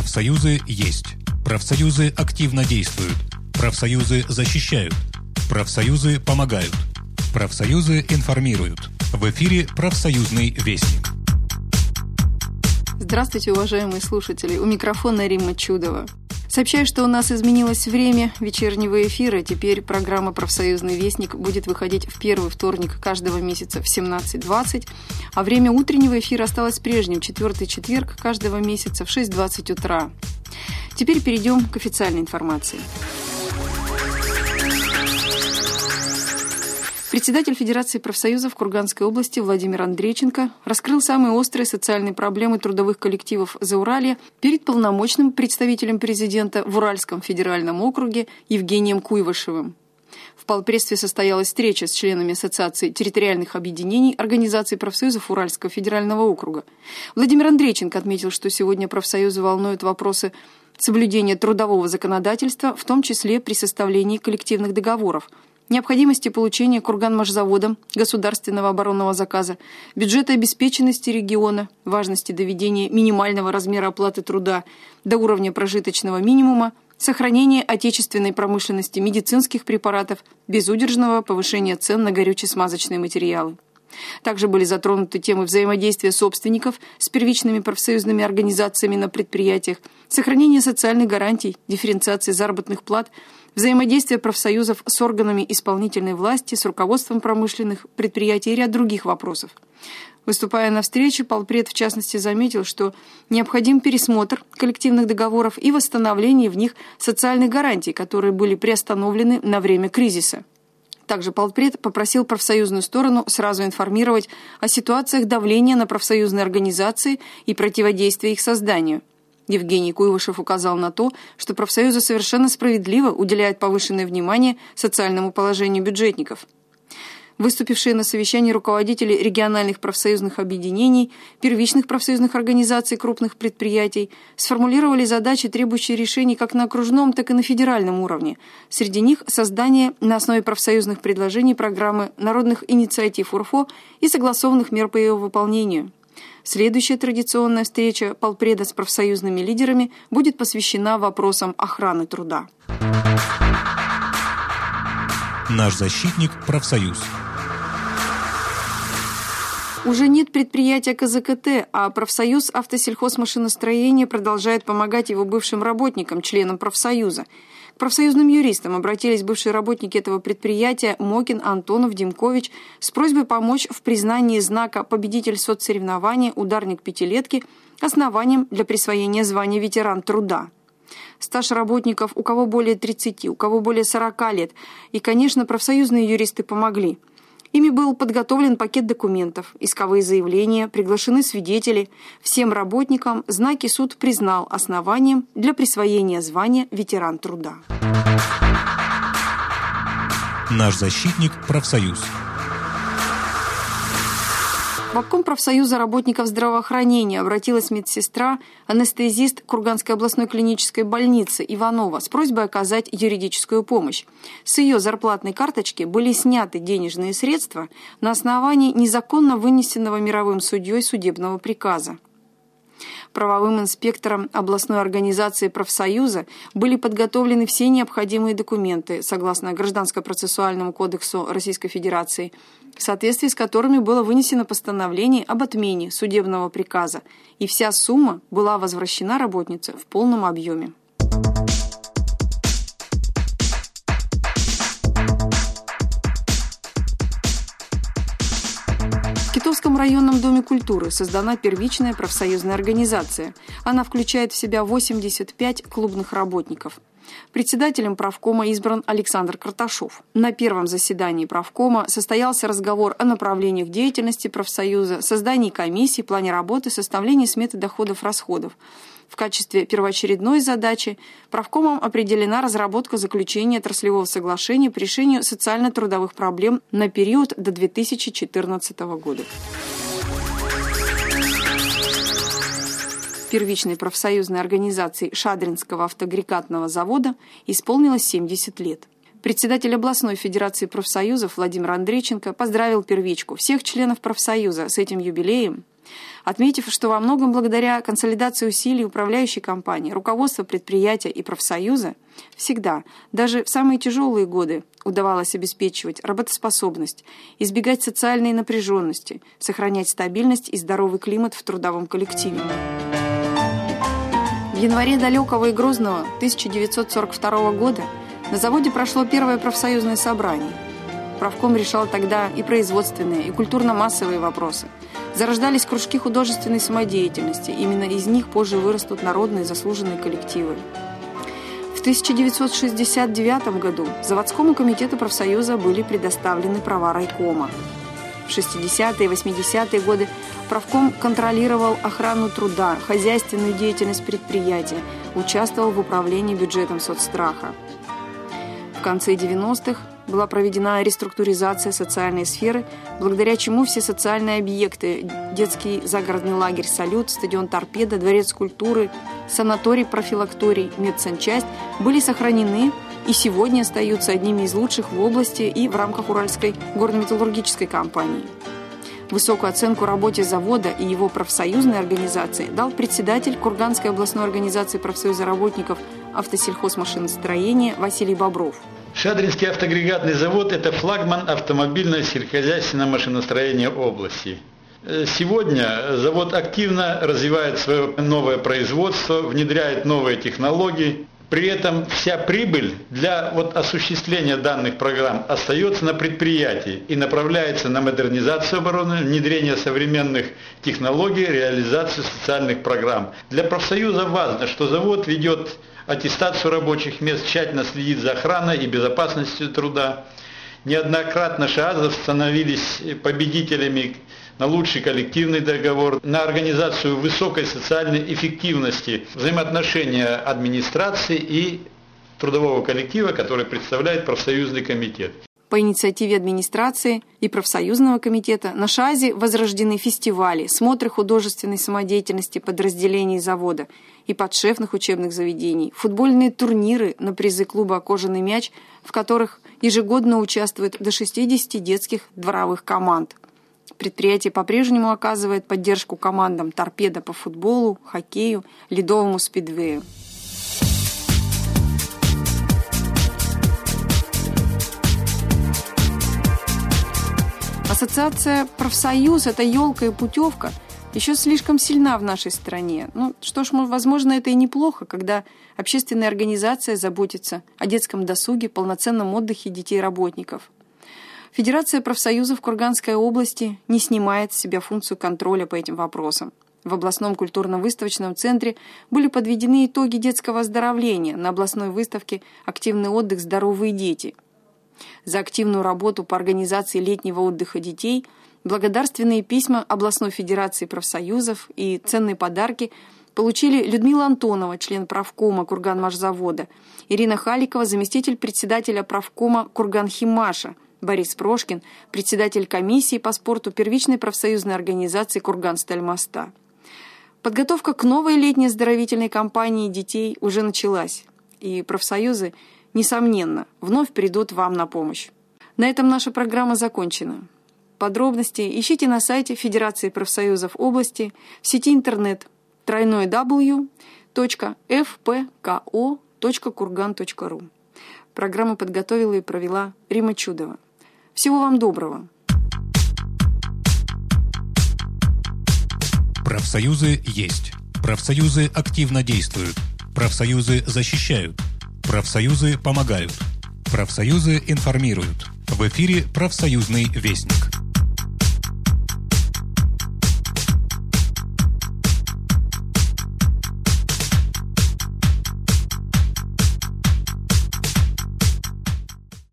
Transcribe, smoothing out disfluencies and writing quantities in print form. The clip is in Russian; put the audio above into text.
Профсоюзы есть. Профсоюзы активно действуют. Профсоюзы защищают. Профсоюзы помогают. Профсоюзы информируют. В эфире «Профсоюзный вестник». Здравствуйте, уважаемые слушатели. У микрофона Римма Чудова. Сообщаю, что у нас изменилось время вечернего эфира. Теперь программа «Профсоюзный вестник» будет выходить в первый вторник каждого месяца в 17:20, а время утреннего эфира осталось прежним, четвертый четверг каждого месяца в 6:20 утра. Теперь перейдем к официальной информации. Председатель Федерации профсоюзов Курганской области Владимир Андрейченко раскрыл самые острые социальные проблемы трудовых коллективов Зауралья перед полномочным представителем президента в Уральском федеральном округе Евгением Куйвашевым. В полпредстве состоялась встреча с членами Ассоциации территориальных объединений Организации профсоюзов Уральского федерального округа. Владимир Андрейченко отметил, что сегодня профсоюзы волнуют вопросы соблюдения трудового законодательства, в том числе при составлении коллективных договоров, необходимости получения Курганмашзаводом государственного оборонного заказа, бюджета обеспеченности региона, важности доведения минимального размера оплаты труда до уровня прожиточного минимума, сохранения отечественной промышленности медицинских препаратов, безудержного повышения цен на горюче-смазочные материалы. Также были затронуты темы взаимодействия собственников с первичными профсоюзными организациями на предприятиях, сохранения социальных гарантий, дифференциации заработных плат, взаимодействие профсоюзов с органами исполнительной власти, с руководством промышленных предприятий и ряд других вопросов. Выступая на встрече, полпред в частности заметил, что необходим пересмотр коллективных договоров и восстановление в них социальных гарантий, которые были приостановлены на время кризиса. Также полпред попросил профсоюзную сторону сразу информировать о ситуациях давления на профсоюзные организации и противодействия их созданию. Евгений Куйвашев указал на то, что профсоюзы совершенно справедливо уделяют повышенное внимание социальному положению бюджетников. Выступившие на совещании руководители региональных профсоюзных объединений, первичных профсоюзных организаций крупных предприятий сформулировали задачи, требующие решений как на окружном, так и на федеральном уровне. Среди них создание на основе профсоюзных предложений программы народных инициатив УРФО и согласованных мер по ее выполнению. Следующая традиционная встреча полпреда с профсоюзными лидерами будет посвящена вопросам охраны труда. Наш защитник – профсоюз. Уже нет предприятия КЗКТ, а профсоюз автосельхозмашиностроения продолжает помогать его бывшим работникам, членам профсоюза. К профсоюзным юристам обратились бывшие работники этого предприятия Мокин, Антонов, Демкович с просьбой помочь в признании знака «Победитель соцсоревнования. Ударник пятилетки» основанием для присвоения звания «Ветеран труда». Стаж работников у кого более 30, у кого более 40 лет. И, конечно, профсоюзные юристы помогли. Ими был подготовлен пакет документов, исковые заявления, приглашены свидетели. Всем работникам знаки суд признал основанием для присвоения звания «Ветеран труда». Наш защитник – профсоюз. В обком профсоюза работников здравоохранения обратилась медсестра, анестезист Курганской областной клинической больницы Иванова с просьбой оказать юридическую помощь. С ее зарплатной карточки были сняты денежные средства на основании незаконно вынесенного мировым судьей судебного приказа. Правовым инспектором областной организации профсоюза были подготовлены все необходимые документы, согласно Гражданско-процессуальному кодексу Российской Федерации, в соответствии с которыми было вынесено постановление об отмене судебного приказа, и вся сумма была возвращена работнице в полном объеме. В Китовском районном доме культуры создана первичная профсоюзная организация. Она включает в себя 85 клубных работников. Председателем правкома избран Александр Карташов. На первом заседании правкома состоялся разговор о направлениях деятельности профсоюза, создании комиссий, плане работы, составлении сметы доходов-расходов. В качестве первоочередной задачи правкомом определена разработка заключения отраслевого соглашения по решению социально-трудовых проблем на период до 2014 года. Первичной профсоюзной организации Шадринского автоагрегатного завода исполнилось 70 лет. Председатель областной федерации профсоюзов Владимир Андрейченко поздравил первичку, всех членов профсоюза с этим юбилеем Отметив, что во многом благодаря консолидации усилий управляющей компании, руководства предприятия и профсоюза всегда, даже в самые тяжелые годы, удавалось обеспечивать работоспособность, избегать социальной напряженности, сохранять стабильность и здоровый климат в трудовом коллективе. В январе далекого и грозного 1942 года на заводе прошло первое профсоюзное собрание. Правком решал тогда и производственные, и культурно-массовые вопросы. Зарождались кружки художественной самодеятельности. Именно из них позже вырастут народные заслуженные коллективы. В 1969 году заводскому комитету профсоюза были предоставлены права райкома. В 60-е и 80-е годы правком контролировал охрану труда, хозяйственную деятельность предприятия, участвовал в управлении бюджетом соцстраха. В конце 90-х была проведена реструктуризация социальной сферы, благодаря чему все социальные объекты – детский загородный лагерь «Салют», стадион «Торпедо», дворец культуры, санаторий, профилакторий, медсанчасть – были сохранены и сегодня остаются одними из лучших в области и в рамках Уральской горно-металлургической компании. Высокую оценку работе завода и его профсоюзной организации дал председатель Курганской областной организации профсоюза работников автосельхозмашиностроения Василий Бобров. Шадринский автоагрегатный завод – это флагман автомобильного сельскохозяйственного машиностроения области. Сегодня завод активно развивает свое новое производство, внедряет новые технологии. При этом вся прибыль для осуществления данных программ остается на предприятии и направляется на модернизацию обороны, внедрение современных технологий, реализацию социальных программ. Для профсоюза важно, что завод ведет аттестацию рабочих мест, тщательно следит за охраной и безопасностью труда. Неоднократно ШААЗов становились победителями на лучший коллективный договор, на организацию высокой социальной эффективности взаимоотношения администрации и трудового коллектива, который представляет профсоюзный комитет. По инициативе администрации и профсоюзного комитета на ШААЗе возрождены фестивали, смотры художественной самодеятельности подразделений завода и подшефных учебных заведений, футбольные турниры на призы клуба «Кожаный мяч», в которых ежегодно участвует до 60 детских дворовых команд. Предприятие по-прежнему оказывает поддержку командам «Торпедо» по футболу, хоккею, ледовому спидвею. Ассоциация «Профсоюз» – это елка и путевка, еще слишком сильна в нашей стране. Что ж, возможно, это и неплохо, когда общественная организация заботится о детском досуге, полноценном отдыхе детей-работников. Федерация профсоюзов Курганской области не снимает с себя функцию контроля по этим вопросам. В областном культурно-выставочном центре были подведены итоги детского оздоровления на областной выставке «Активный отдых. Здоровые дети». За активную работу по организации летнего отдыха детей благодарственные письма областной федерации профсоюзов и ценные подарки получили Людмила Антонова, член правкома Курганмашзавода, Ирина Халикова, заместитель председателя правкома Курганхимаша, Борис Прошкин, председатель комиссии по спорту первичной профсоюзной организации Курганстальмоста. Подготовка к новой летней оздоровительной кампании детей уже началась, и профсоюзы, несомненно, вновь придут вам на помощь. На этом наша программа закончена. Подробности ищите на сайте Федерации профсоюзов области, в сети интернет www.fpko.kurgan.ru. Программу подготовила и провела Рима Чудова. Всего вам доброго. Профсоюзы есть. Профсоюзы активно действуют. Профсоюзы защищают. Профсоюзы помогают. Профсоюзы информируют. В эфире «Профсоюзный вестник».